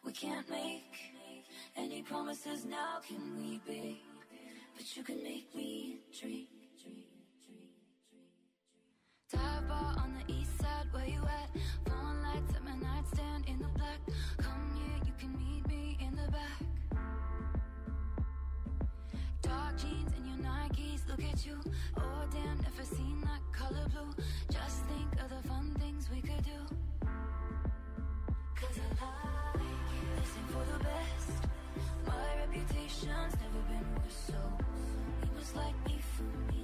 We can't make any promises now, can we, babe? But you can make me dream. Dive bar on the east side, where you at? Phone lights at my nightstand in the black. Come here, you can meet me in the back. Dark jeans and your Nikes, look at you. Oh damn, never seen that color blue. Just think of the fun things we could do. Cause I like it, listen for the best. My reputation's never been worse, so you must like me for me.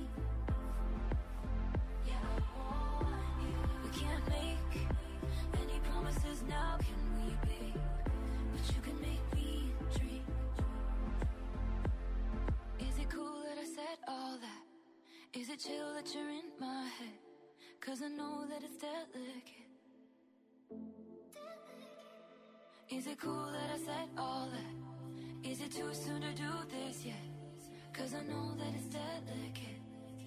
Yeah, I want you. We can't make any promises now, can we, babe? But you can make me dream. Is it cool that I said all that? Is it chill that you're in my head? Cause I know that it's delicate. Is it cool that I said all that? Is it too soon to do this yet? Cause I know that it's delicate.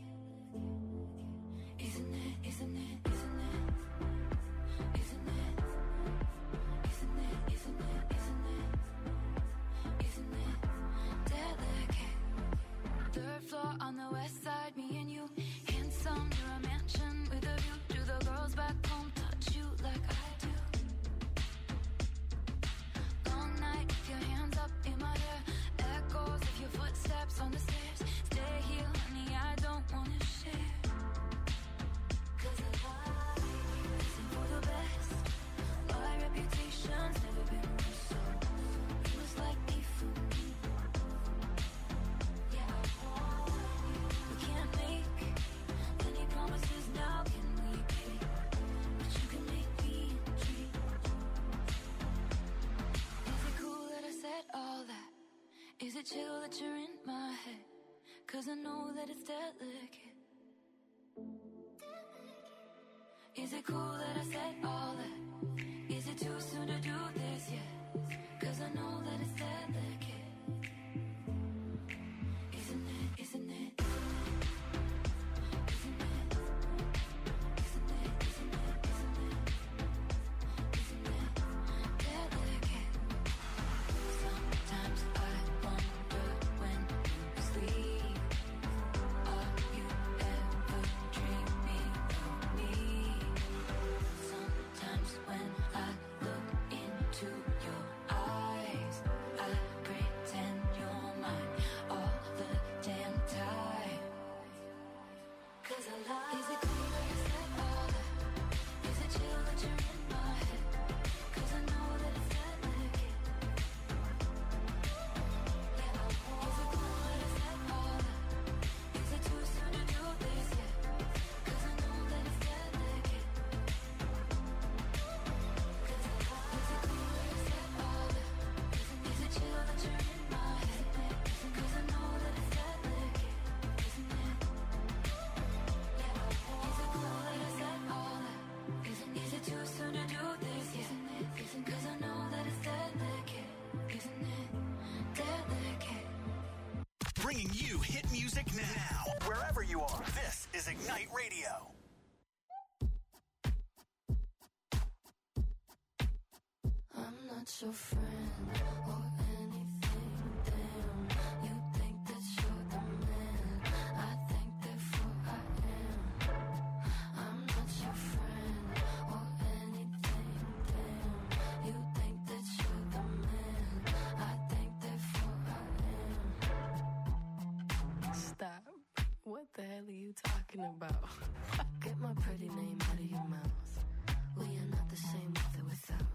Isn't it, isn't it, isn't it? Isn't it? Isn't it, isn't it, isn't it? Isn't it delicate? Third floor on the west side, me and you. Handsome, near a mansion with a view. Do the girls back home touch you like I do? Long night, keep your hands up in my hair. Echoes of your footsteps on the stairs. Stay here, honey, I don't wanna share. Cause I like you, listen for the best. My reputation's never been worse, so you must like me for me. Yeah, I want you. We can't make any promises now, can we, babe? But you can make me dream. Is it cool that I said all that? Is it chill that you're in my head? Cause I know that it's delicate. Is it cool that I said all that? Is it too soon to do this yet? Cause I know that it's delicate. Isn't it, isn't it? Isn't it? Isn't it? Isn't it? Isn't it? Isn't it delicate? Sometimes I wonder when you sleep, are you ever dreaming of me? Sometimes when I look into your eyes, I pretend you're mine all the damn time. Cause I like. Is it cool that you said all that? Is it chill that you're in my head? Cause I know that it's delicate. Yeah, I want. Is it cool that I said all that? Is it too soon to do this yet? Cause I know that it's delicate. Cause I like. Is it cool that I said all that? Is it chill that you're in my head? Cause I know that it's delicate. Isn't it? Yeah, I want. Is it cool that I said all that? Is it too soon to do this yet? Cause I know that it's delicate. Isn't it delicate? Bringing you hit music now. Wherever you are, this is Ignite Radio. I'm not your friend or anything, damn. You think that you're the man, I think therefore I am. I'm not your friend or anything, damn. You think that you're the man, I think therefore I am. Stop. What the hell are you talking about? Get my pretty name out of your mouth. We are not the same with or without.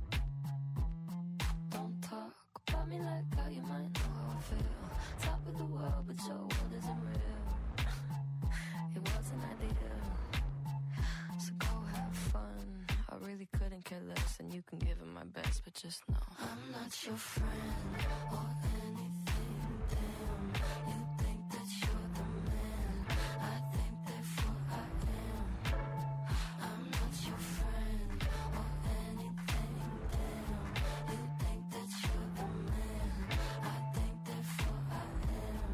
Don't talk about me like how you might know how I feel. Top of the world, but your world isn't real. It wasn't ideal. So go have fun. I really couldn't care less, and you can give it my best, but just know I'm not your friend or anything, damn. You think that you're the man, I think therefore I am. I'm not your friend or anything, damn. You think that you're the man, I think therefore I am.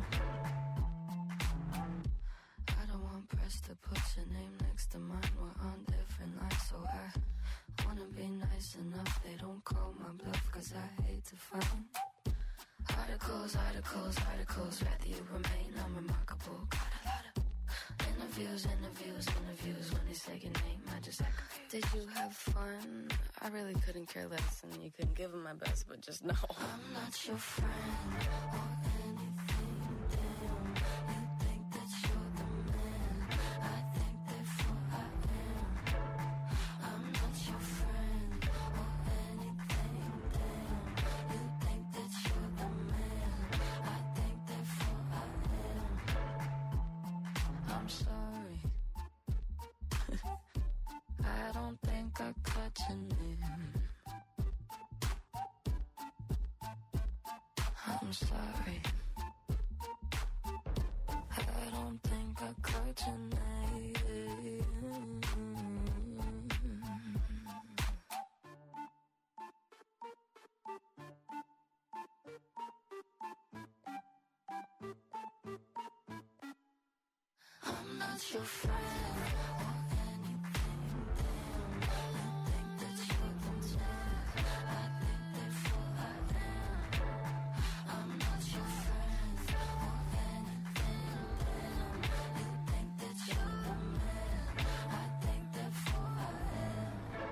I don't want press to put your name next to mine. We're on different lines, so I wanna be nice nice enough, they don't call my bluff, cause I hate to find articles, rather you remain unremarkable. Got a lot of interviews, when they say your name, I just act confused. Did you have fun? I really couldn't care less, and you couldn't give them my best, but just know I'm not your friend or anything, damn. You think that you're the man, I think therefore I am. I'm not your friend or anything, damn. You think that you're the man, I think therefore I am. I'm sorry, I don't think I caught your name. I'm sorry, I don't think I caught your name. I'm not your friend or anything, damn. You think that you're the man, I think therefore I am. I'm not your friend or anything, damn. You think that you're the man, I think therefore I am.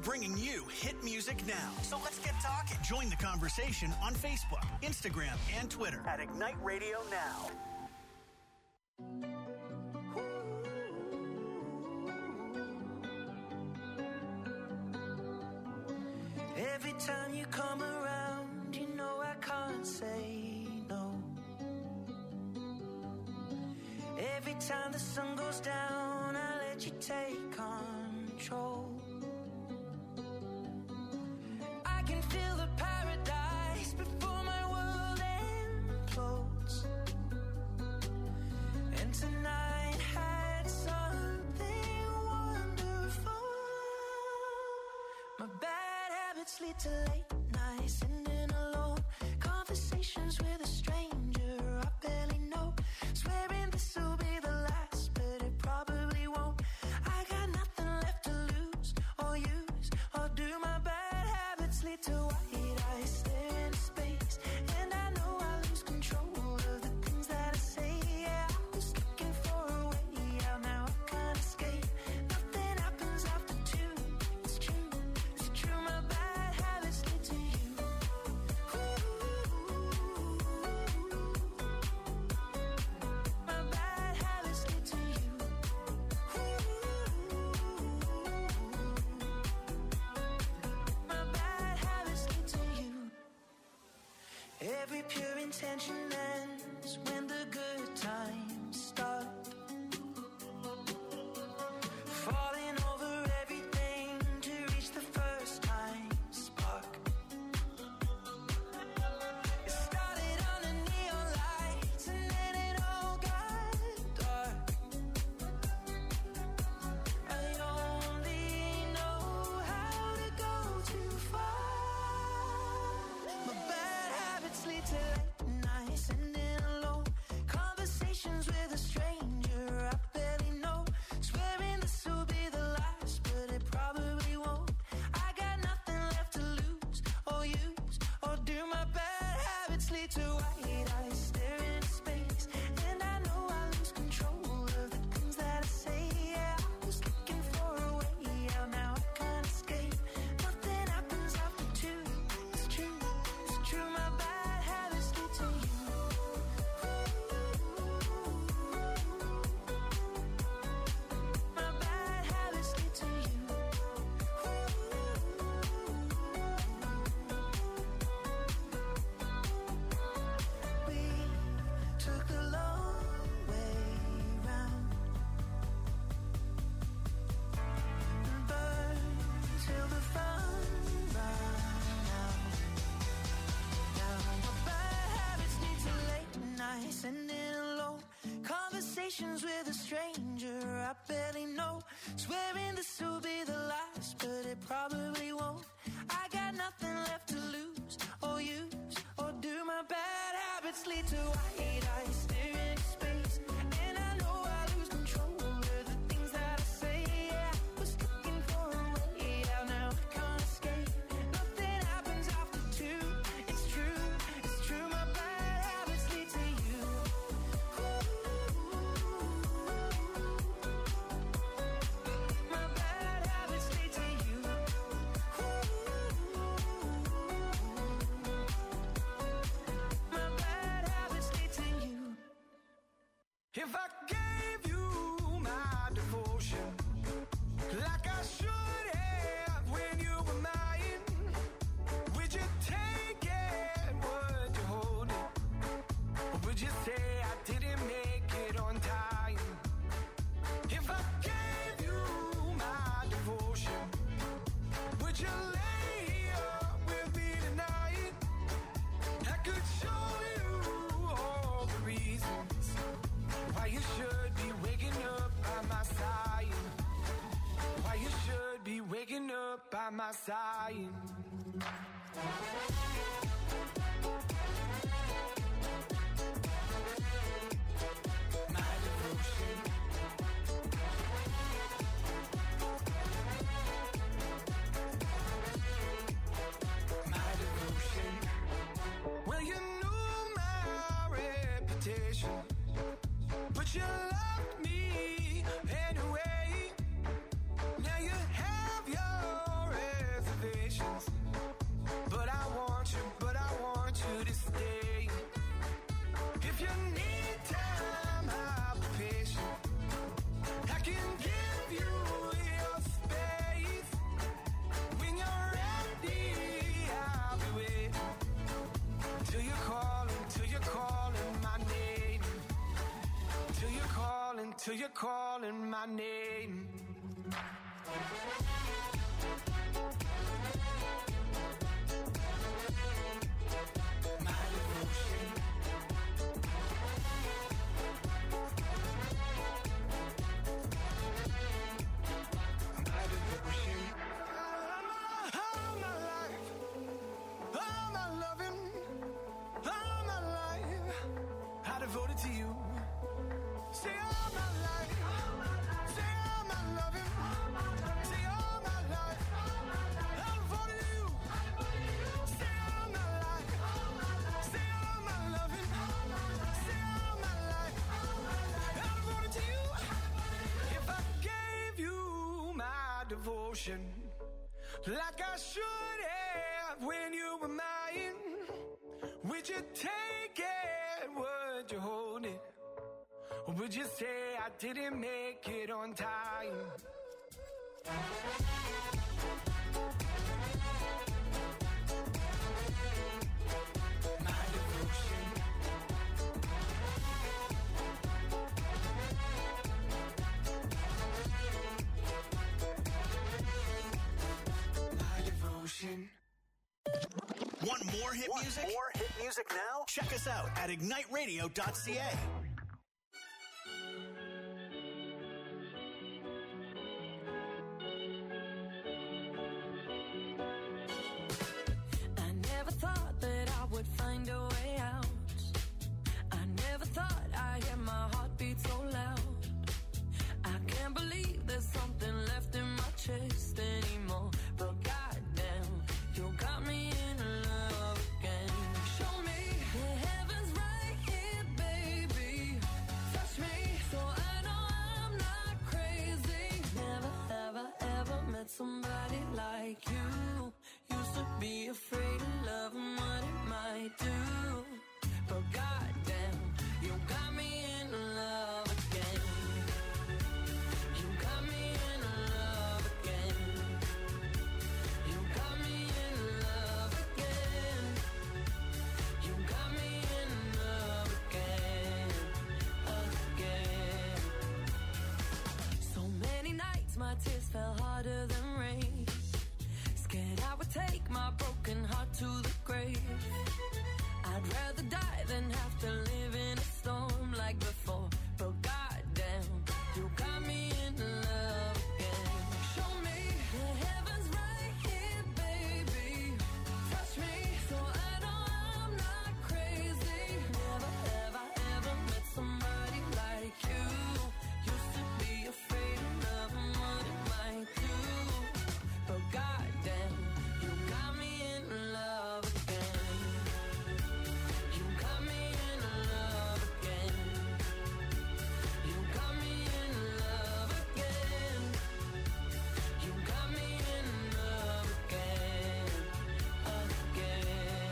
bringing you hit music now. So let's get talking. Join the conversation on Facebook, Instagram, and Twitter at Ignite Radio Now. Every time you come around, you know I can't say no. Every time the sun goes down, I let you take control. I can feel the paradise before my world implodes. And tonight had something wonderful. My bad habits lead to late nights, sitting alone, conversations with a stranger I barely know, swearing this will be the last, but it probably won't. I got nothing left to lose or use or do. My bad habits lead to white eyes staring into space, and I know I lose control of the things that I say. Yeah, I was looking for a way out, now I can't escape. Nothing happens after two. It's true, it's true. My bad habits lead to you. My bad habits lead to you. My bad habits lead to you. Every pure intention ends when the good times start. Falling over everything to reach the first time spark. It started under neon lights and then it all got dark. I only know how to go too far. My bad habits lead to late nights, sitting alone, conversations with a stranger I barely know, swearing this will be the last, but it probably won't. I got nothing left to lose or use or do. My bad habits lead to white eyes staring into space, and I know I lose control of the things that I say. Yeah, I was looking for a way out, now I can't escape. Nothing happens after two. It's true, it's true. My bad habits lead to you. My bad habits lead to you. We took the long way round and burned till the fun ran out. Now my bad habits lead to late nights, sitting alone, conversations with a stranger I barely know, swearing this will be the last, but it probably won't. I got nothing left to lose or use or do. My bad habits lead to white eyes staring into space, and I know I lose control of the things that I say. Yeah, I was looking for a way out, now I can't escape. Nothing happens after two. It's true, it's true. My bad habits lead to you. My bad habits lead to you. My bad habits lead to you. If I gave you my devotion like I should have when you were mine, would you take it? Would you hold it? Or would you say I didn't make it on time? If I gave you my devotion, would you lay here with me tonight? I could show you all the reasons why you should be waking up by my side. Why you should be waking up by my side. My devotion. My devotion. Well, you knew my reputation, but you loved me anyway. Now you have your till you're calling my name. My devotion. My devotion. All my life, all my loving, all my life, I devoted to you. Say all my life, say all my loving, say all my life, I devoted to you. Say all my life, say all my loving, say all my life, I devoted to you. If I gave you my devotion, like I should have when you were mine, would you take it? Would you hold it? Or would you say I didn't make it on time? My devotion. My devotion. Want more hit music? More hit music now? Check us out at igniteradio.ca. I never thought that I would find a way out. I never thought I'd hear my heartbeat so loud. I can't believe there's something left in my chest anymore. But goddamn, you got me in love again. Show me the heavens right here, baby. Touch me so I know I'm not crazy. Never, ever, ever met somebody like you. Used to be afraid of love and what it might do. But goddamn, you got me in love again. You got me in love again. You got me in love again. You got me in love again, again. So many nights my tears fell harder than rain. Scared I would take my broken heart to the grave. I'd rather die than have to live in a storm like before. But goddamn, you got me in love again. Show me the heavens right here, baby. Touch me so I know I'm not crazy. Never, ever, ever met somebody like you. Used to be afraid of love and what it might do. But goddamn, you got me in love again. You got me in love again. You got me in love again. You got me in love again, again.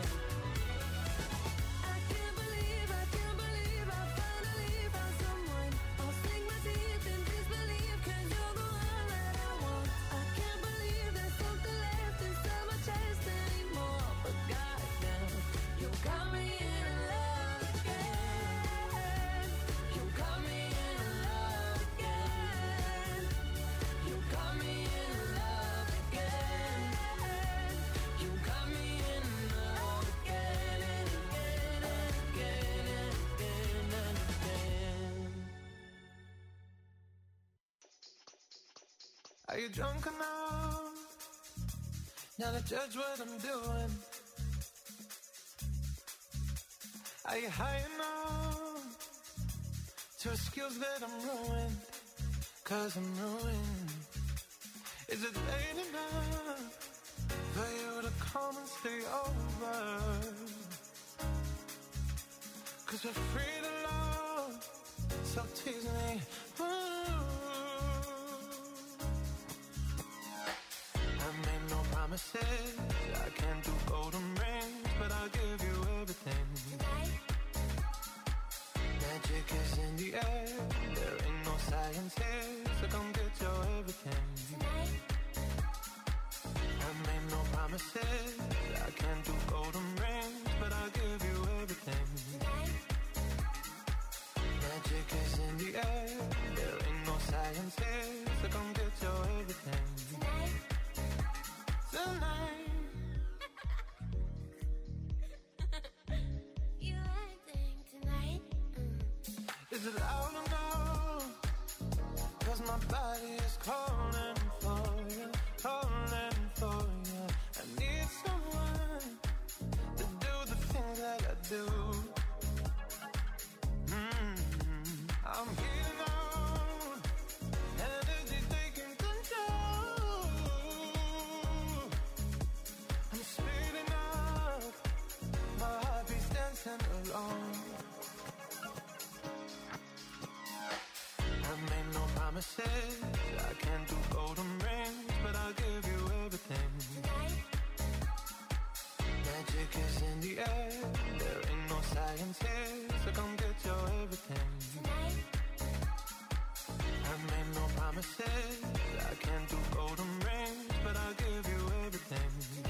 I can't believe I finally found someone. I'll sink my teeth in disbelief 'cause you're the one that I want. I can't believe there's something left inside my chest anymore. But goddamn, you got me in love again. You got me in love again. You got me in love again. You got me in love again and again and again and again and again. Are you drunk enough now to judge what I'm doing? Are you high enough to excuse that I'm ruined? 'Cause I'm ruined. Is it late enough for you to come and stay over? 'Cause we're free to love, so tease me. I made no promises, I can't do golden rings, but I'll give you everything. Magic is in the air, there ain't no science here, so come get your everything. I made no promises, I can't do golden rings, but I'll give you everything. Magic is in the air, there Is it loud enough? 'Cause my body is calling for you, calling for you. I need someone to do the things that I do. I'm getting on, energy taking control. I'm speeding up, my heart beats dancing alone. I made no promises, I can't do golden rings, but I'll give you everything. Magic is in the air, there ain't no science here, so come get your everything. I made no promises, I can't do golden rings, but I'll give you everything.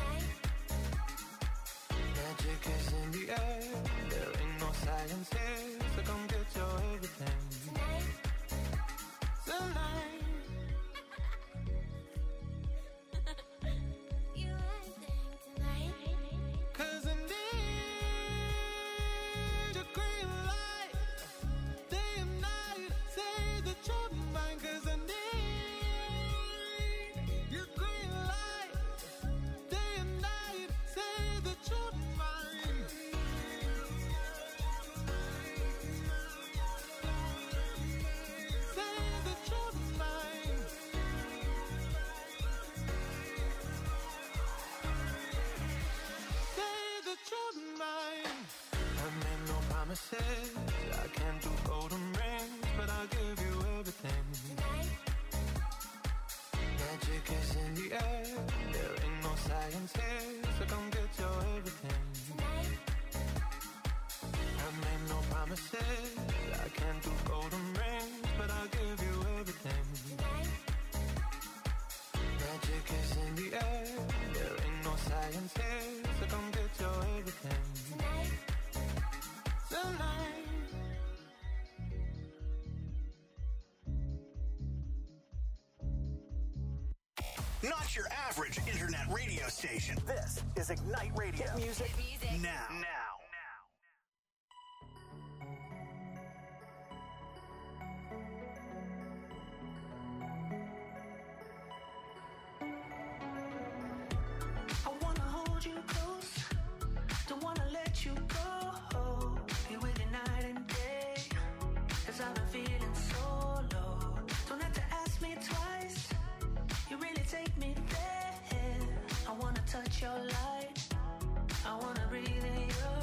Magic is in the air, there ain't no science here, so come get your everything. Tonight. You anything tonight? 'Cause I need your green light, day and night. Say that you're mine. 'Cause I need your green light, day and night. Say that you're mine. Say that you're mine. Say that you're mine. I made no promises, I can't do golden rings, but I'll give you everything. Magic is in the air, there ain't no science here, so come get your everything. I made no promises, I can't do golden rings, but I'll give you everything. Magic is in the air, there ain't no science here, so come get your everything. Tonight. Not your average internet radio station. This is Ignite Radio. Hit music now. I wanna hold you close, don't wanna let you go. Be with you night and day, 'cause I've been feeling so low. Don't have to ask me twice, you really take me there. I wanna touch your light, I wanna breathe in your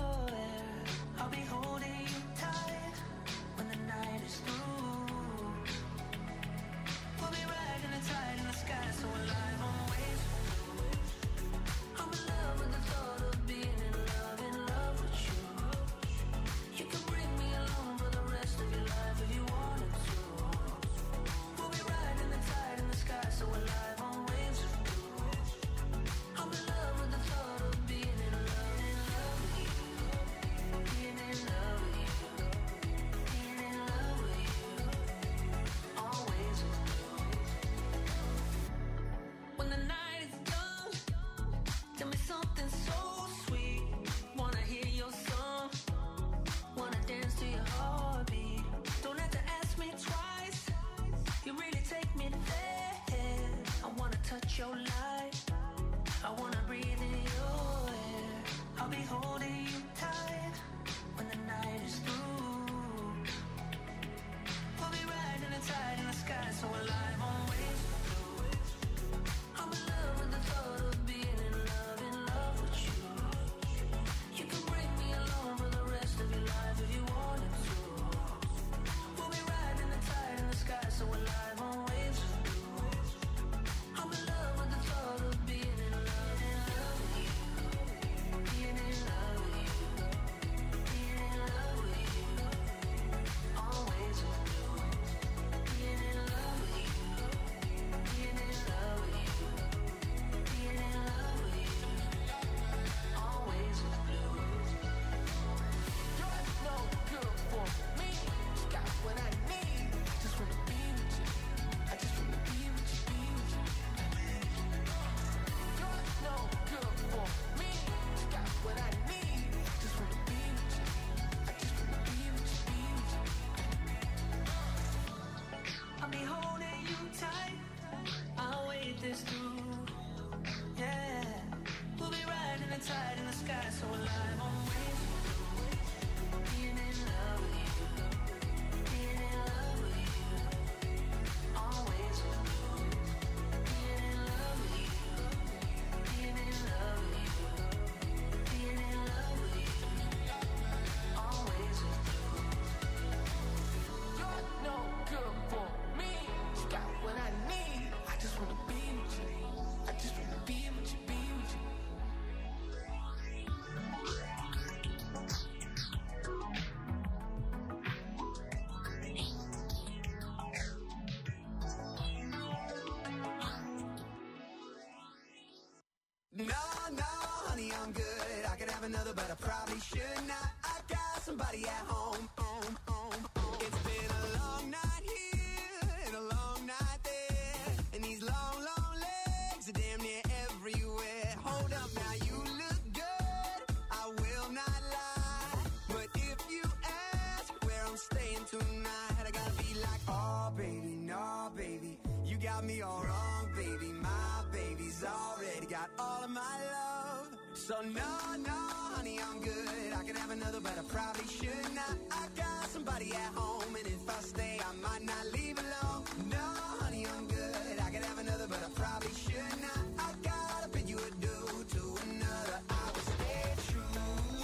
but I probably should not. I got somebody at home. It's been a long night here and a long night there, and these long, long legs are damn near everywhere. Hold up now, you look good, I will not lie, but if you ask where I'm staying tonight, I gotta be like, oh baby, no baby, you got me all wrong, baby. My baby's already got all of my love. So no, honey, I'm good. I could have another, but I probably should not. I got somebody at home, and if I stay, I might not leave alone. No, honey, I'm good. I could have another, but I probably should not. I gotta bid you adieu to another. I will stay true.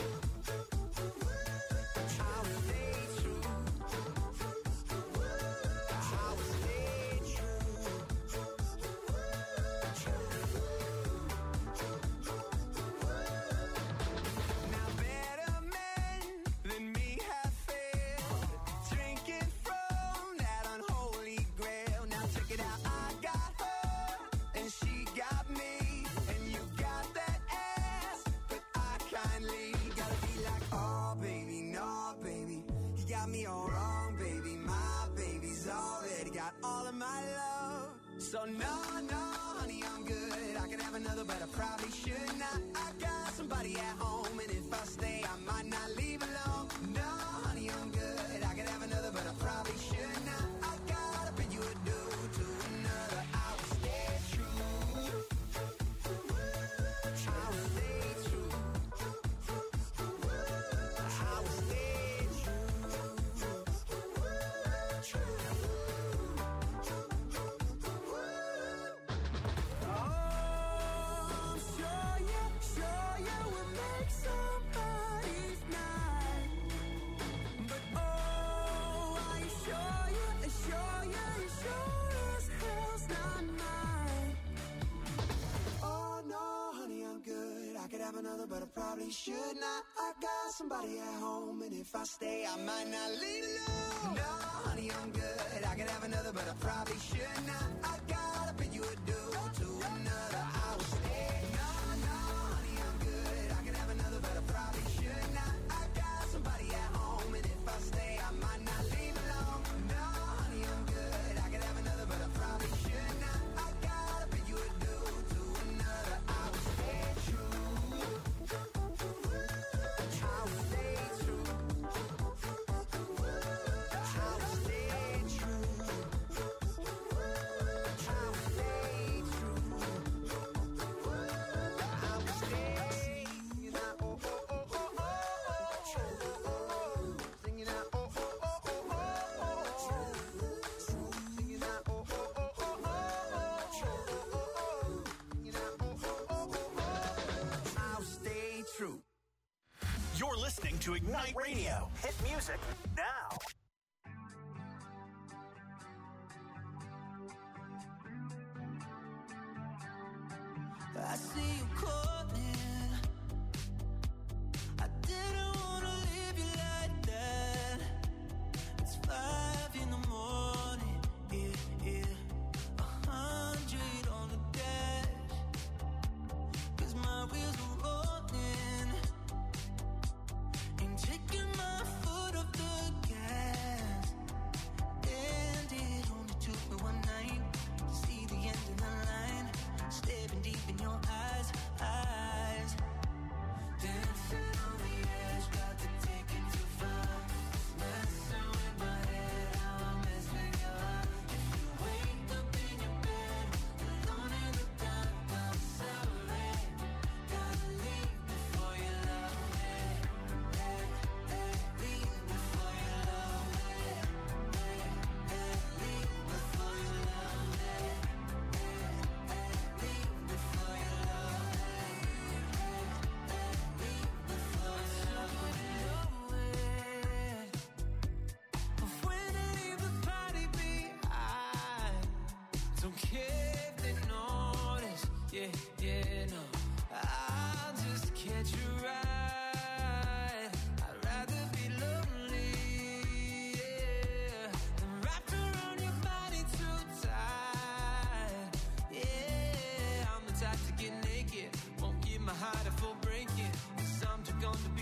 I will stay true. I will stay true. Now better men than me have failed, drinking from that unholy grail. Now check it out, I got her and she got me, and you got that ass, but I kindly gotta be like, oh baby, no baby, you got me all wrong, baby. My baby's already got all of my love. So no, honey, I'm good. I could have another, but I probably should not. I got somebody at home, and if I stay, I might not leave alone. No, honey, I'm good. I could have another, but I probably should not. I gotta bid you adieu to another. I will stay true. I will stay true. I will stay Oh, sure you will make somebody's night. But oh, are you sure you sure as hell's not mine. Oh no, honey, I'm good. I could have another, but I probably should not. I got somebody at home, and if I stay, I might not leave alone. No, honey, I'm good. I could have another, but I probably should not. I gotta bid you adieu to another. I will stay. No, honey, I'm good. I could have another, but I probably should not. I got somebody at home, and if I stay, I might not leave alone. No, honey, I'm good. I could have another, but I probably should not. I gotta bid you adieu to another. I will stay true. I will stay true. I will stay true. I will stay true. I will stay. Singing out, oh, oh, oh, oh, oh. Singing out, oh, oh, oh, oh, oh. Singing out, oh, oh, oh, oh, oh. Singing out, oh, oh, oh, oh. I'll stay true. You're listening to Ignite Radio. Hit music now. I see you calling. I didn't wanna leave you like that. It's 5 in the morning, yeah. 100 on the dash, 'cause my wheels are rolling. Ain't taking my foot off the gas. And it only took me one night to see the end of the line. Staring deep in your eyes. Dancing on the edge, got to take it too far. Messing with my head, how I mess with your heart. If you wake up in your bed, alone in the dark, I'm sorry. Gotta leave before you love me. Leave before you love me. Leave before you love me. Leave before you love me. Leave before you love me. But when I leave the party behind, don't care if they notice. Yeah, no. I'll just catch you right. I'd rather be lonely, yeah, than wrapped around your body too tight. Yeah, I'm the type to get naked, won't give my heart a full breaking. 'Cause I'm too gone to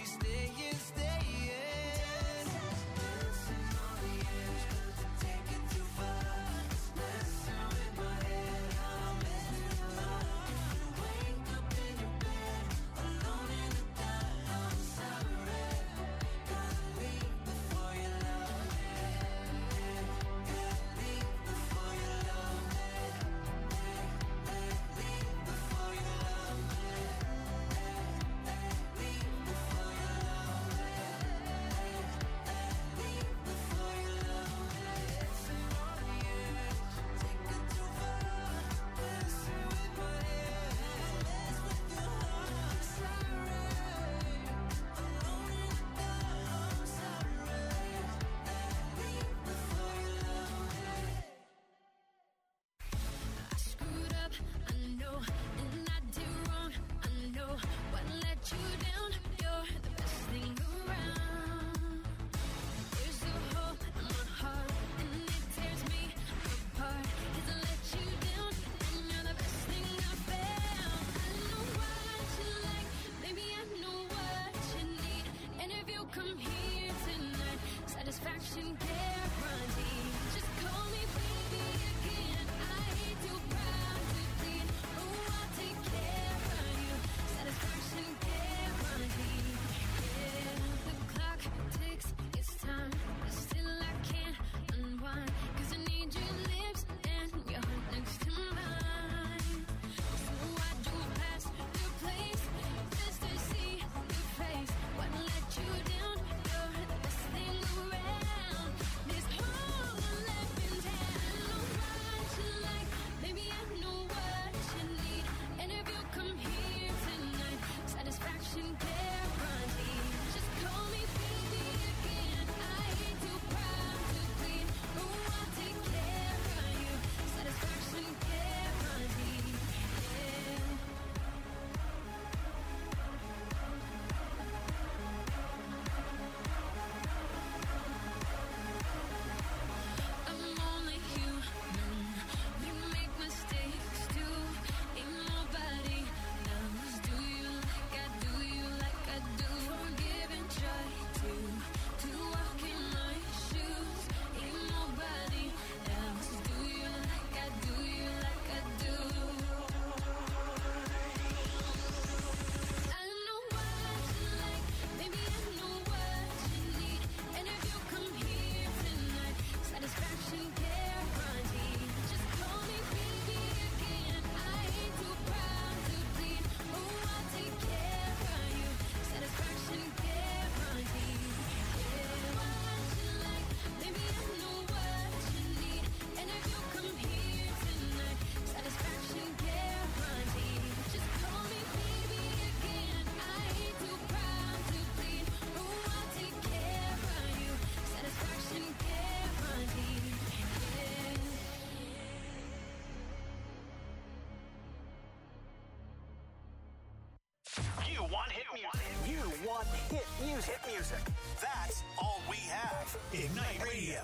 satisfaction guarantee. Just call me baby again. I ain't too proud to plead. Oh, I'll take care of you. Satisfaction guarantee. Yeah, the clock ticks, it's time, but still I can't unwind. 'Cause I need your lips and your heart next to mine. So I drove past your place just to see your face. What let you down? You're the best thing around. This whole life in town. I know what you like, baby, I know what you need. And if you come here tonight, satisfaction guaranteed. Just call me baby again. I ain't too proud to plead. Oh, I'll take care of you. Satisfaction guaranteed. Yeah. I'm only human. We make mistakes too. Ain't nobody knows. Do you like I do? You like I do? Forgive and try to walk in my shoes. Ain't nobody else. Do you like I do? You like I do? I know what you like, baby, I know what you need. And if you come here tonight, satisfaction guaranteed. Just call me baby again. I ain't too proud to plead. Oh, I'll take care of you. Satisfaction guaranteed. Yeah, what you like, baby, I know what you need. And if you come here tonight, satisfaction guaranteed. Just call me baby again. I ain't too proud to plead. Oh, I'll take care of you. Satisfaction guaranteed. Yeah. You want hit music. You want hit music. Hit music. That's all we have. Ignite Radio.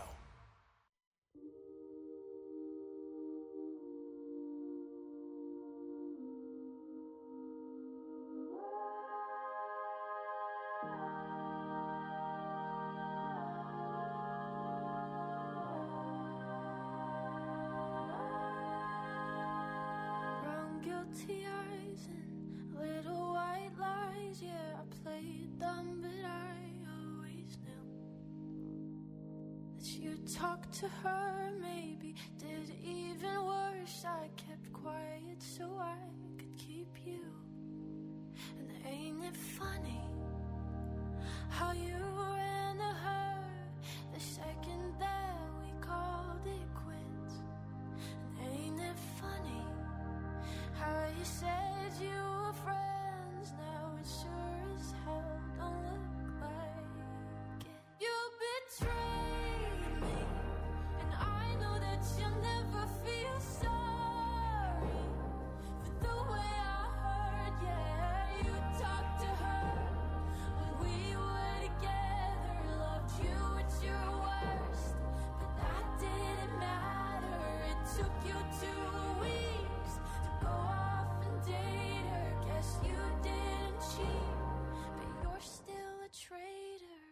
Brown guilty eyes and little white lies. Yeah, I played dumb, but I always knew that you talked to her. Maybe did even worse. I kept quiet so I could keep you. And ain't it funny how you ran to her the second that we called it quits? And ain't it funny how you said you were friends? Now it sure as hell don't look like it. You betrayed me, and I know that you'll never feel sorry for the way I hurt. Yeah, you talked to her when we were together, loved you at your worst, but that didn't matter. It took you 2 weeks to go off and date her. Guess you didn't cheat, but you're still a traitor.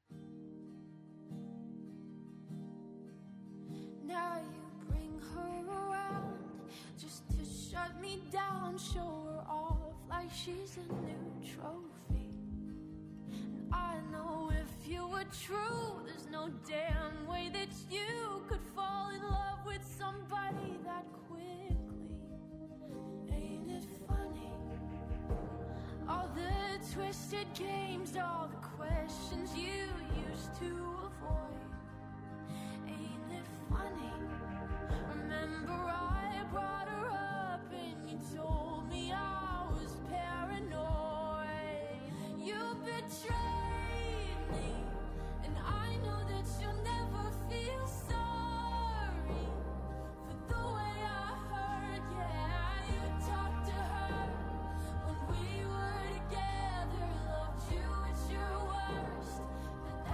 Now you bring her around just to shut me down, show her off like she's a new trophy. And I know if you were true, there's no damn way that you could fall in love with somebody that quickly. Ain't it funny? All the twisted games, all the questions you used to avoid. Ain't it funny? Remember I brought her up and you told me I was paranoid. You betrayed me, and I know that you'll never feel sorry for the way I hurt. Yeah, you talked to her when we were together, loved you at your worst, but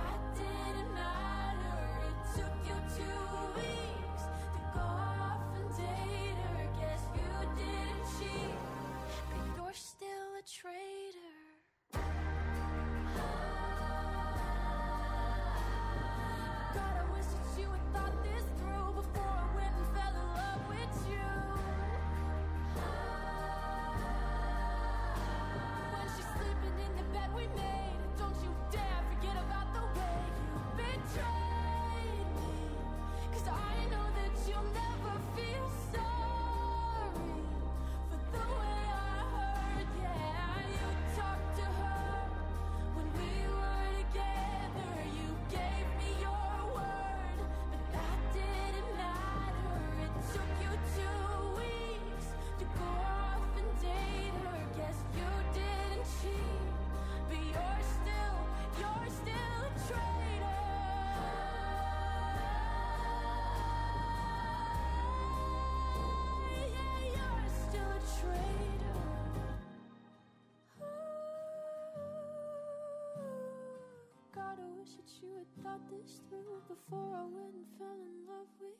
should've thought this through before I went and fell in love with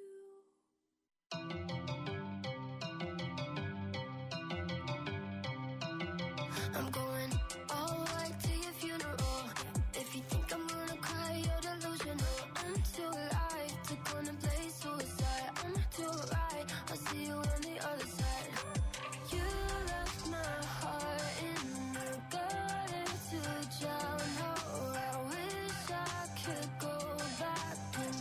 you. I'm going all right to your funeral. If you think I'm gonna cry, you're delusional. I'm too alive to contemplate suicide. I'm too right, I'll see you on the other side. You left my heart in the gutter to drown. Oh, I wish I could go back in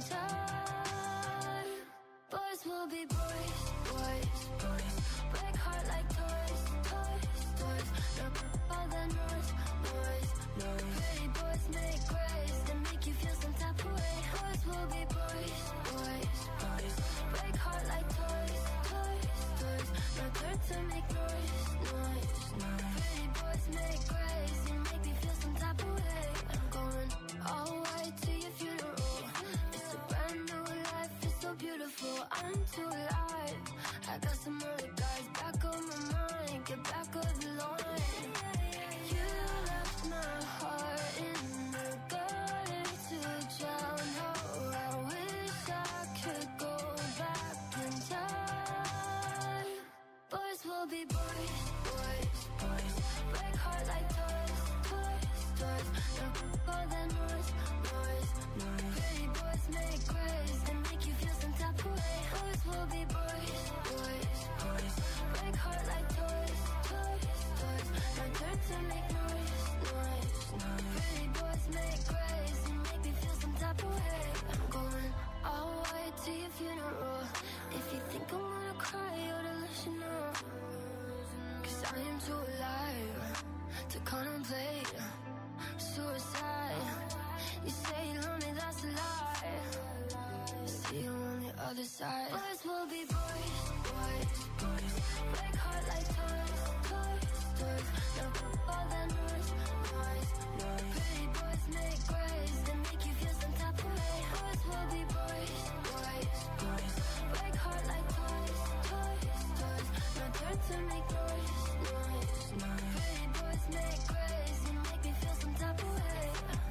time. Boys will be boys, boys, boys. Break heart like toys, toys, toys. Now all the noise, noise, noise. Pretty boys make grace and make you feel some type of way. Boys will be boys, boys, boys. Break heart like toys, toys, toys. Now turn to make noise, noise, noise. Pretty boys make grace and make me feel some type of way. I'm going all white to your funeral. It's a brand new life, it's so beautiful. I'm too alive. I got some other guys back on my mind. Get back on the line. You left my heart in the gutter to drown. Oh, I wish I could go back in time. Boys will be boys, boys, boys. Break heart like toys, toys, toys. Now all the noise, noise, noise. Pretty boys make grace and make you feel some type of way. Boys will be boys, boys, boys. Break heart like toys, toys, toys. Now turn to make noise, noise, noise. Pretty boys make grace and make me feel some type of way. I'm going all white to your funeral. If you think I'm gonna cry, you ought to listen up. 'Cause I am too alive to contemplate suicide. You say you're lonely, that's a lie. See you on the other side. Boys will be boys, boys, boys. Break heart like toys, toys, toys. Now all the noise, noise, noise. Pretty boys make grace and make you feel some type of way. Boys will be boys, boys, boys. Break heart like toys, toys, toys. Now turn to make noise, noise, noise. Pretty boys make grace and make me feel some type of way.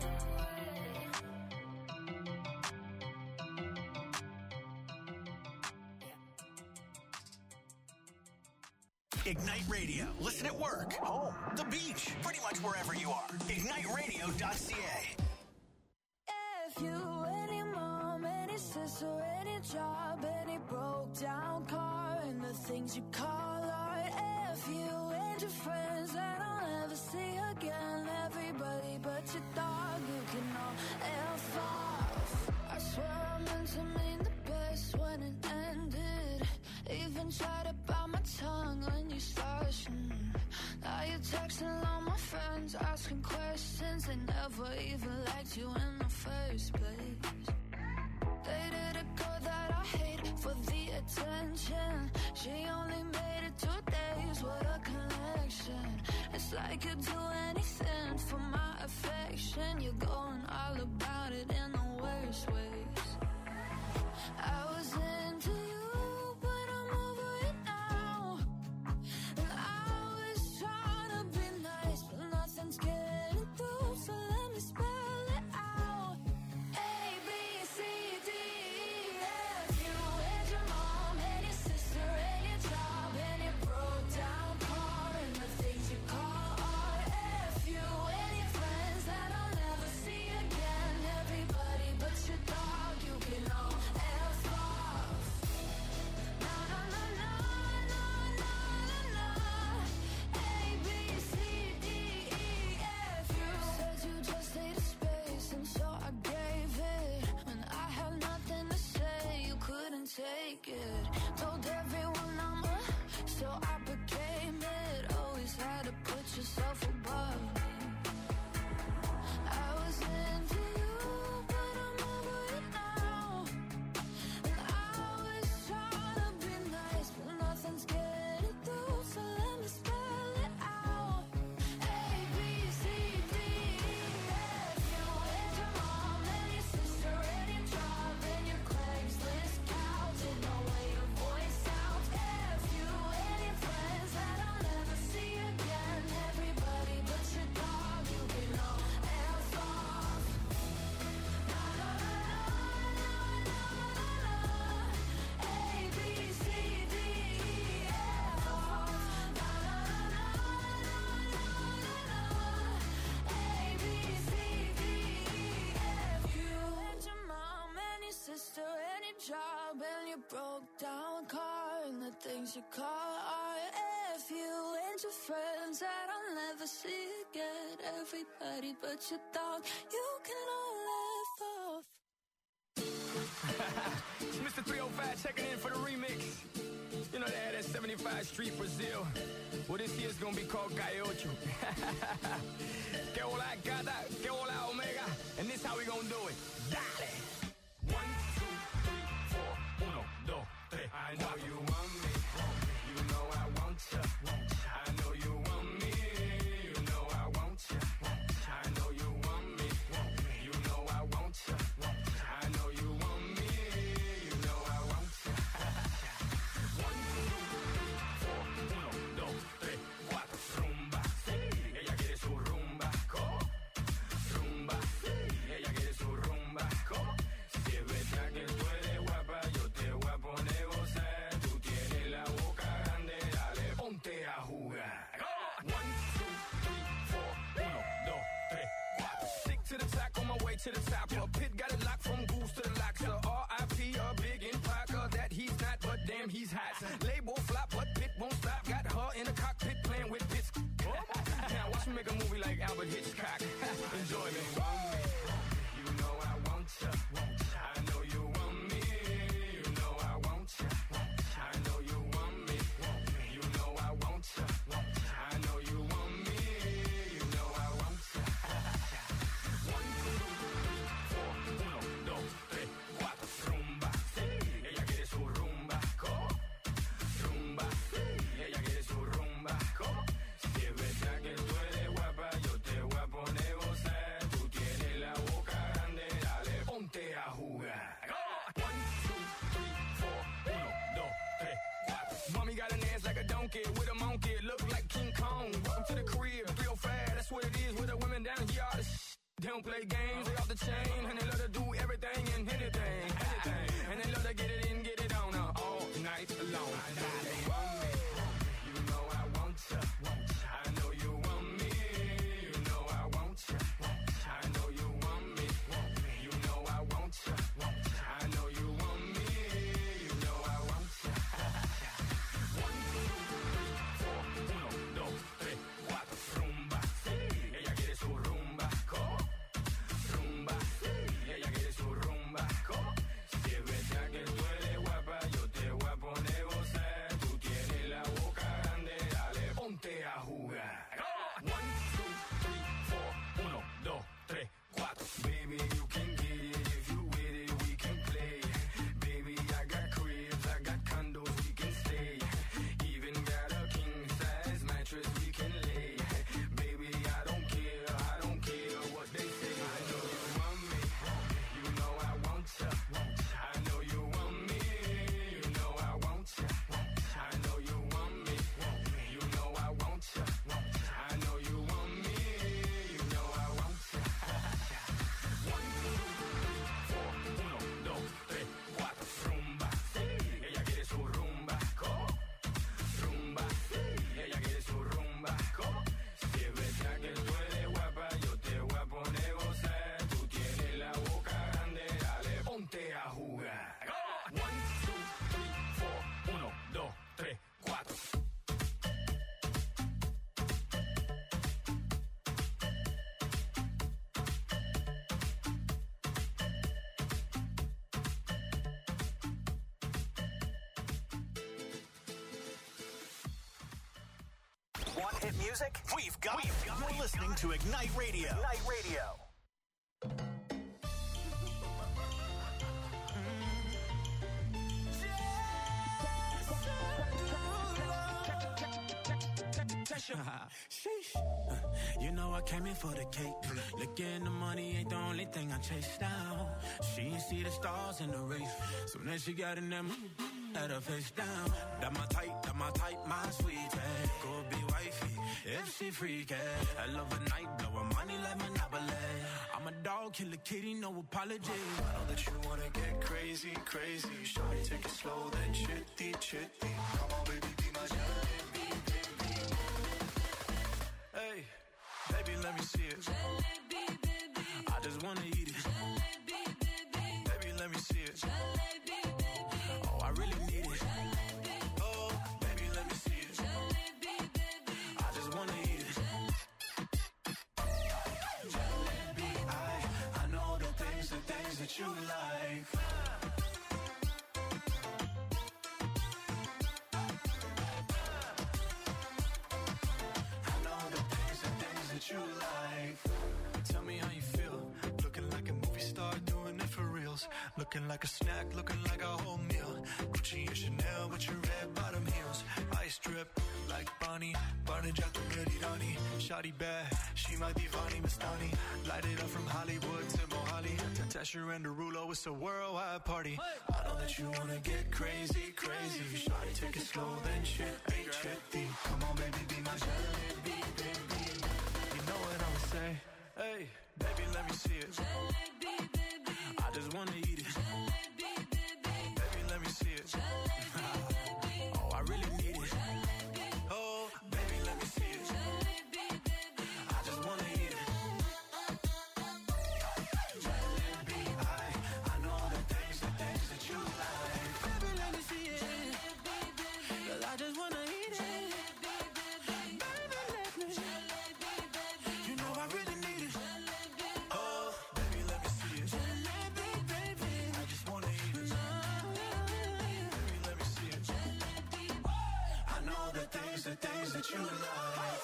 Ignite Radio. Listen at work, home, the beach, pretty much wherever you are. IgniteRadio.ca. If you, any mom, any sister, any job, any broke down car, and the things you call art. If you and your friends that I'll never see again, everybody but your dog, you can all F off. I swear I meant to mean the best when it ended. Even tried to bite my tongue when you started. Now you're texting all my friends, asking questions. They never even liked you in the first place. Dated a girl that I hate for the attention. She only made it 2 days, what a connection. It's like you'd do anything for my affection. You're going all about it in the worst ways. I was into you, but I'm over it now. And I was trying to be nice, but nothing's getting through, so let me spell it out. A, B, C, D, E, F. You and your mom, and your sister, and your job, and your broke down car, and the things you call art. F you and your friends that I'll never see again, everybody your broke down car and the things you call art. If you and your friends that I'll never see again, everybody but your dog, you can all laugh off. It's Mr. 305 checking in for the remix. You know they had that 75 Street Brazil. Well, this year's gonna be called Calle Ocho. Que hola gata, que hola omega. And this how we gonna do it. Dale. 1, 2, 3, 4, 1, 2, 3. I know you want me. You know I want ya. I know you want me. You know I want ya. I know you want me. You know I want ya. I know you want me. You know I want ya. 1, 2, 3, 4, 1, 2, 3, 4. Rumba, sí. Ella quiere su rumba, rumba, sí. Ella quiere su rumba, si es verdad que tú eres guapa, yo te voy a poner gozar. Tú tienes la boca grande, dale, ponte a jugar. 1, 2, 3, 4, 1, 2, 3, 4. Stick to the top, on my way to the top. A pit got it locked from goose to the locks. R.I.P. a big impact that he's not, but damn he's hot. Label flop, but Pit won't stop. Got her in the cockpit playing with bits. Now watch me make a movie like Albert Hitchcock. Enjoy me. You know I want ya. I know you want me. You know I want ya. I know you want me. You know I want ya. I know you want me. You know I want ya. 1, 2, 3, 4, 1, 2, 3, 4. Rumba, sí. Ella quiere su rumba, rumba, sí. Ella quiere su rumba, si es verdad que tú eres guapa, yo te voy a poner gozar. Tú tienes la boca grande, dale, ponte a jugar. 1, 2, 3, 4, 1, 2, 3, 4. Mommy got an ass like a donkey with a monkey, look like King Kong. Welcome to the crib, 305, that's what it is with the women down here. All the they don't play games, they off the chain, and they love to do everything and anything. And they love to get it in, get it on all night long. They want me, you know I want ya. I know you want me, you know I want ya. I know you want me, you know I want ya. I know you want me, you know I want ya. 1, 2, 3, 4, 1, 2, 3, 4. Rumba, sí. Ella quiere su rumba, rumba, sí. Ella quiere su rumba, si es verdad que tú eres guapa, yo te voy a poner gozar. Tú tienes la boca grande, dale, ponte a jugar. 1, 2, 3, 4, 1, 2, 3, 4. Baby, you can get it if you with it, we can play. Baby, I got cribs, I got condos, we can stay. Even got a king size mattress we can lay. Baby, I don't care what they say. I know you want me, you know I want ya. I know you want me, you know I want ya. I know you want me, you know I want ya. I know you want me, you know I want ya. 1, 2, 3, 4, 1, 2, 3, 4. Rumba, sí. Ella quiere su rumba, rumba, sí. Ella quiere su rumba, si es verdad que tú eres guapa, yo te voy a poner gozar. Tú tienes la boca grande, dale, ponte a jugar. 1, 2, 3, 4, 1, 2, 3, 4. Want hit music? We've got it. You're listening to Ignite Radio. Ignite Radio. Sheesh. You know I came in for the cake. Looking the money ain't the only thing I chase down. She ain't see the stars in the race. So then she got in them, had her face down. That my type, my sweetie. Go be wifey, if she freaky. I love a night, blow her money like Monopoly. I'm a dog, kill a kitty, no apology. I know that you wanna get crazy, crazy. Shawty, take it slow, then chitty, chitty. Come on, baby, be my jalebi, baby. Hey, baby, let me see it. Jalebi, baby. I just wanna eat it. Jalebi, baby. Baby, let me see it. Jalebi, baby. Oh, I you like. I know the things that you like. Tell me how you feel. Looking like a movie star, doing it for reals. Looking like a snack, looking like a whole meal. Gucci and Chanel with your red bottom heels. Ice drip like Bonnie, Barney Jack the Merirani. Shawty bad, she my divani Mastani. Light it up from Hollywood to Mohali. Tesher and Derulo, it's a worldwide party. I know that you wanna get crazy, crazy. Shawty, take it slow, then shitty, shitty. Come on, baby, be my jalebi, baby. You know what I'ma say? Hey, baby, let me see it. Jalebi, baby. I just wanna eat it. Jalebi, baby. Baby, let me see it. Jalebi, baby. Oh, I really need it. Jalebi, Oh, baby, let me see it. jalebi, baby. I just wanna eat it. Jalebi, I know the things that you like. Baby, let me see it. Jalebi, baby. Girl, I just wanna eat it. Jalebi, baby. Baby, let me. Jalebi, baby. You know I really need it. Jalebi, Oh, baby, let me see it. jalebi, baby. I just wanna eat it. Baby, let me see it. Jalebi. I know the things that you like.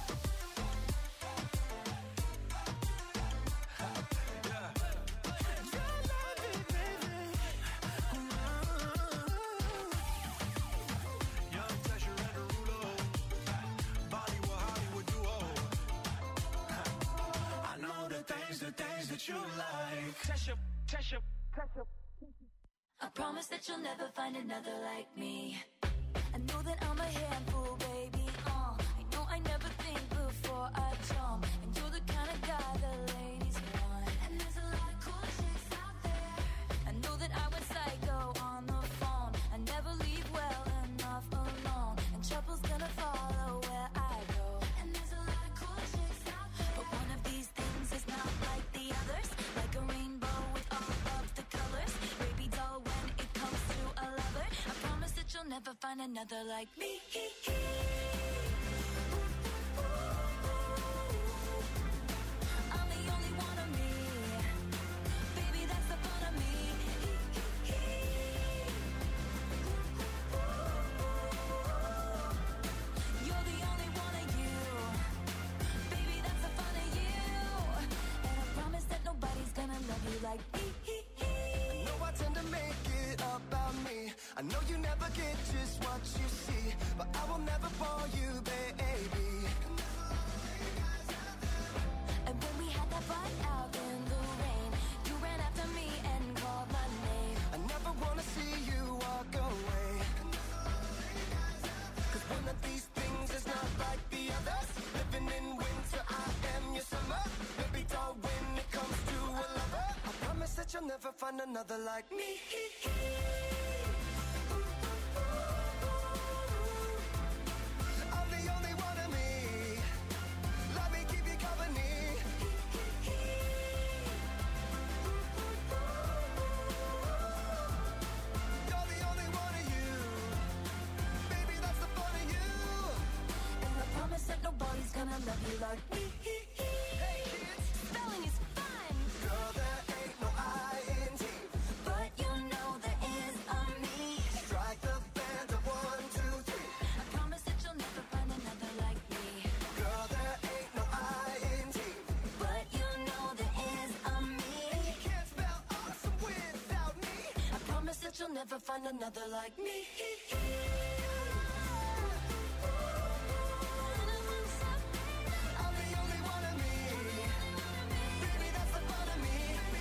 Yeah. Jalebi, baby. Young Tesher and Derulo. Bollywood, Hollywood duo. I know the things that you like. Tesher. I promise that you'll never find another like me. I know that I'm a handful, baby. I know I never think before I jump, and you're the kind of guy the ladies want. And there's a lot of cool chicks out there. I know that I went psycho on the phone. I never leave well enough alone, and trouble's gonna follow where I go. And there's a lot of cool chicks out there, but one of these things is not like the others. Like a rainbow with all of the colors. Baby doll, when it comes to a lover, I promise that you'll never find another like me. I'm the only one of me. Baby, that's the fun of me. You're the only one of you. Baby, that's the fun of you. And I promise that nobody's gonna love you like me. I know I tend to make it about me. I know you never get just what you see, but I will never bore you, baby. And when we had that fight out in the rain, you ran after me and called my name. I never wanna see you walk away. Cause one of these things is not like the others. Living in winter, I am your summer. Baby doll, when it comes to a lover, I promise that you'll never find another like me. I'm the only one of me. Let me keep you company. You're the only one of you. Baby, that's the fun of you. And I promise that nobody's gonna love you like me. Hey kids, Spelling is fun, girl, there ain't no I-N-T. but you know there is a me. Strike the band of 1, 2, 3. I promise that you'll never find another like me. Girl, there ain't no I-N-T. But you know there is a me. You can't spell awesome without me. I promise that you'll never find another like me. I'm the only one of me. Baby, that's the fun of me.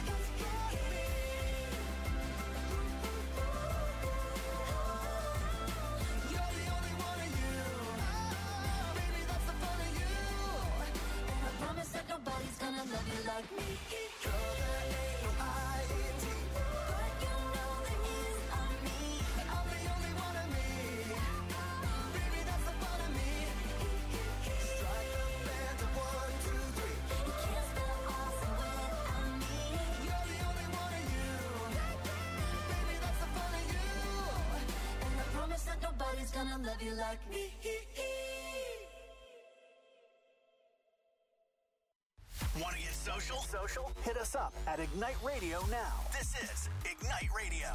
You're the only one of you. Baby, that's the fun of you. And I promise that nobody's gonna love you like me. Girl, there ain't no I-N-T. But you know there is a me. I'm the only one of me. Baby, that's the fun of me. Strike the band of 1, 2, 3. You can't spell awesome without me. You're the only one of you. Baby, that's the fun of you. And I promise that nobody's gonna love you like me. Want to get social? Hit us us up at Ignite Radio now. This is Ignite Radio.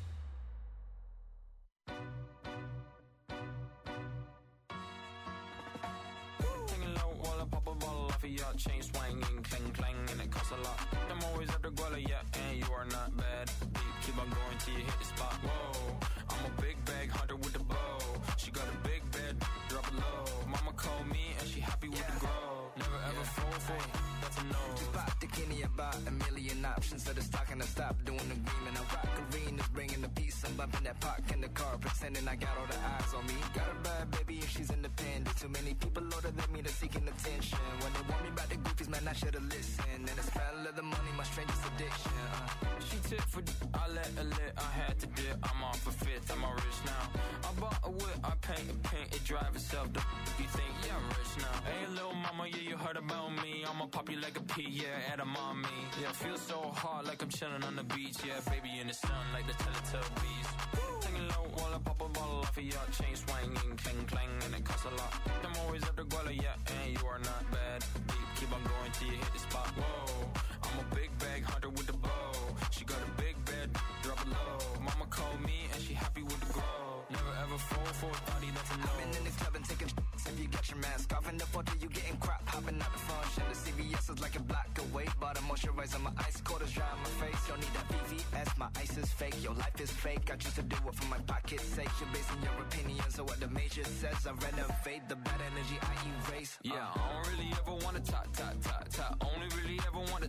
Taking low while I pop a bottle off of your chain swinging, clang clang, and it costs a lot. I'm always at the guala, yeah, and you are not bad. Keep on going till you hit the spot. Whoa, I'm a big bag hunter with the bow. She got a big bed, drop it low. Mama called me and she happy with the grow. Never ever fall for it, that's a no. Just pop the Kenny about a million options. So the stock and I stop doing the green. And I rock arenas, bringing the peace. I'm bumping that park in the car, pretending I got all the eyes on me. Got a bad baby and she's independent. Too many people older than me, they're seeking attention. When they want me about the goofies, man, I should've listened. And the smell of the money, my strangest addiction. She tip for I let her lit, I had to dip. I'm off a fifth, I'm all rich now. I bought a whip, I paint it drive itself. The you think, yeah, I'm rich now. Hey, little mama, yeah, you heard about me. I'ma pop you like a pea, yeah, at a mommy. Yeah, feel so hot like I'm chilling on the beach. Yeah, baby in the sun like the Teletubbies. Taking low while I pop a bottle off of your chain swinging, clang clang, and it costs a lot. I'm always at the guala, yeah, and you are not bad. Deep, keep on going till you hit the spot. Whoa, I'm a big bag hunter with the bow. She got a big bed, drop it low. Mama called me and she happy with the grow. Never ever fall for a thotty, that's a no. I've been in the club and taking shots. If you got your mask off in the photo, you getting crap. Hopping out the function. The CVS is like a block away. Bought a moisturizer, my ice quarters dry on my face. Don't need that VVS, my ice is fake. Your life is fake. I choose to do it for my pocket's sake. You're basing your opinions on what the major says. I renovate the bad energy I erase. Yeah, I don't really ever wanna top. Only really ever wanna.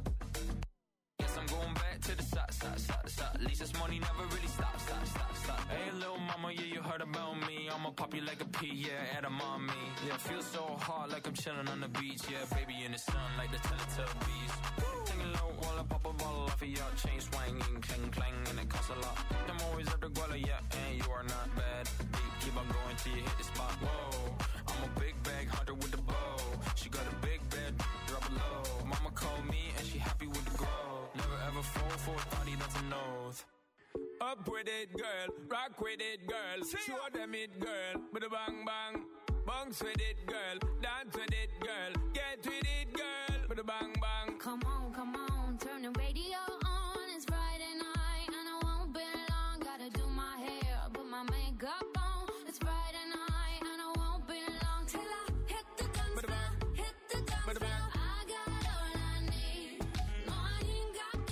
Guess I'm going back to the side. At least this money never really stops. Hey, little mama, yeah, you heard about me. I'ma pop you like a pea, yeah, at a mommy. Yeah, feel so hot like I'm chilling on the beach. Yeah, baby in the sun like the Teletubbies. Taking low while I pop a bottle off of your chain swinging, clang clang, and it costs a lot. I'm always at the guala, yeah, and you are not bad. Deep, keep on going till you hit the spot. Whoa, I'm a big bag hunter with the bow. She got a big bed, drop it low. Mama called me and she happy with the grow. Never ever fall for a thotty, that's a nose. Up with it, girl. Rock with it, girl. Show them it, girl. With a bang bang. Bounce with it, girl. Dance with it, girl. Get with it, girl. With a bang bang. Come on, turn the radio on. It's Friday night and I won't be long. Gotta do my hair, put my makeup on. It's Friday night and I won't be long till I hit the dance floor. Hit the dance floor. I got all I need. No, I ain't got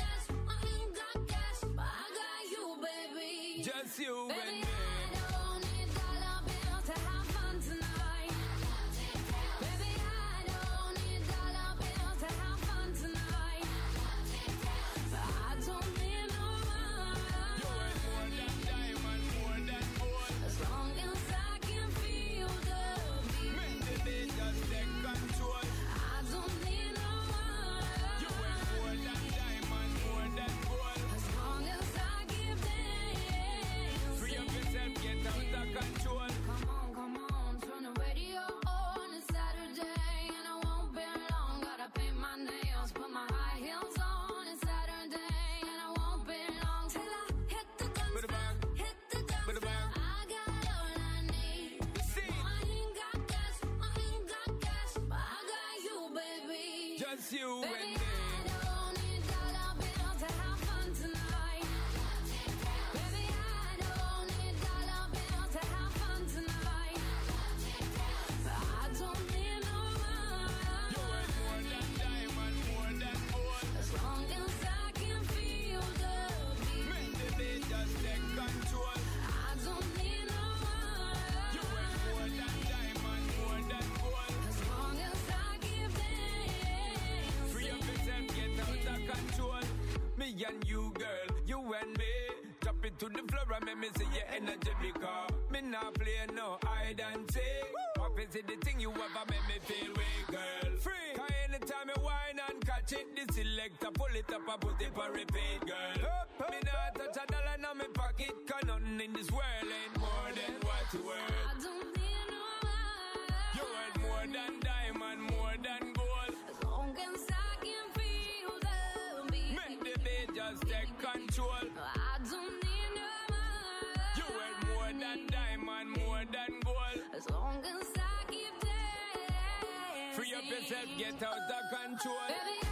cash, but I got you, baby. Just you Baby, and me. I don't need dollar bills to have fun tonight. Baby, I don't need dollar bills to have fun tonight. I don't need no money. You ain't more than diamond, more than gold. As long as I can feel the beat. Make the beat just take control. I don't need no You money. ain't more than diamond, more than gold. As long as I give dance. Free up yourself, get out of control. Come on, turn the radio on. It's Saturday and I won't be long. Gotta paint my nails, put my high heels on. It's Saturday and I won't be long till I hit the dance Bada floor. bang. Hit the dance Bada floor. bang. I got all I need. See, No, I ain't got cash, but I got you, baby. just you and Baby, me. I don't need dollar bills to have fun tonight. Baby, I don't need dollar bills to have fun tonight. I don't need no You ain't more money. than diamond, more than gold. As long as I can feel the beat. Make the beat just take control. I don't need no You ain't more money. than diamond, more than gold. As long as I give dance. Free up yourself, get out of control. Me and you, girl, you and me. Drop it to the floor and make me see your energy because me not play no hide and seek. What is it the thing you ever make me feel weak, girl? Free. Cause anytime you whine and catch it, the selector pull it up and put it for repeat, girl. Me not touch a dollar in my pocket, cause nothing in this world ain't more than what you worth. I don't need no money. You worth more than diamond, more than gold. As long as I can feel the beat. Make the beat just take control. I don't need no money. You worth more than diamond, more than gold. As long as I keep dancing. Free up yourself, get out of control. Baby,